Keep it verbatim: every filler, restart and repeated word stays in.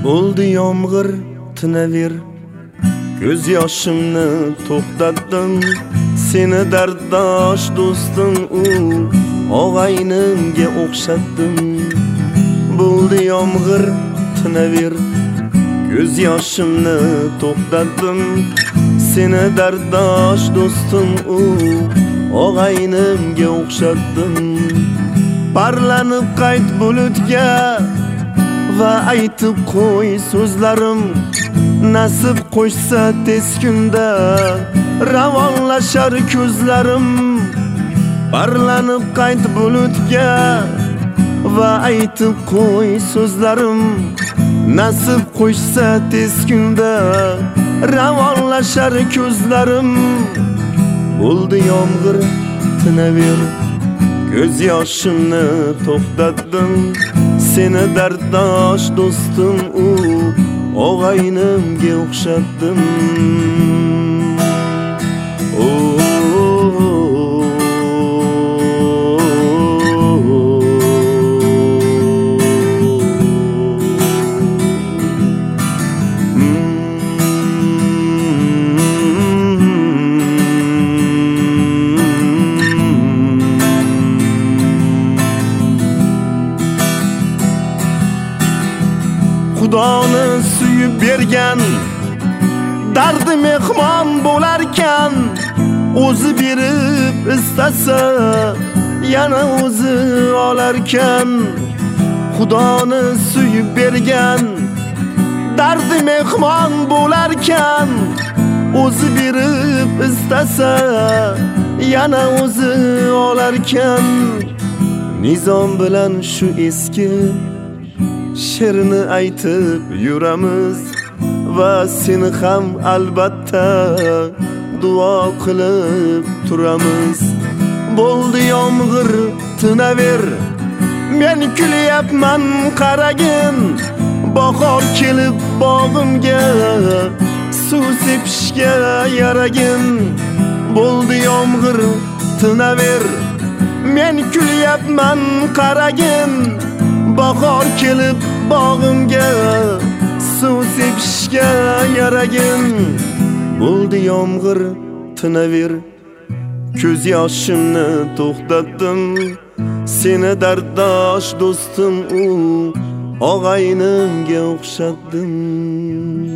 Bo'ldi yomg'ir tinaver, ko'z yoshimni to'xtatdim. Seni darddosh do'stim u og'aynimga o'xshatdim. Bo'ldi yomg'ir tinaver, ko'z yoshimni to'xtatdim. Seni darddosh do'stim u og'aynimga o'xshatdim. Parlanib qayt bulutga va aytib qo'y so'zlarim. Nasib qo'shsa tez kunda ravonlashar ko'zlarim. Parlanib qayt bulutga va aytib qo'y so'zlarim. Nasib qo'shsa tez kunda ravonlashar ko'zlarim. Bo'ldi yomg'ir tinaver, ko'z yoshimni to'xtatdim. Seni darddosh do'stim u og'aynimga o'xshatdim. Xudoni suyib bergan dardi mehmon bo'larkan, o'zi berib istasa yana o'zi olarkan. Xudoni suyib bergan dardi mehmon bo'larkan, o'zi berib istasa yana o'zi olarkan. Nizom bilan shu eski she'rni aytib yuramiz va seni ham albatta duo qilib turamiz. Bo'ldi yomg'ir tinaver, men kulyapman qaragin. Bahor kelib bog'imga suv sepishga yaragin. Bo'ldi yomg'ir tinaver, men kulyapman qaragin. Bahor kelib bog'imga suv sepishga yaragin. Bo'ldi yomg'ir tinaver, ko'z yoshimni to'xtatdim. Seni darddosh do'stim u og'aynimga o'xshatdim.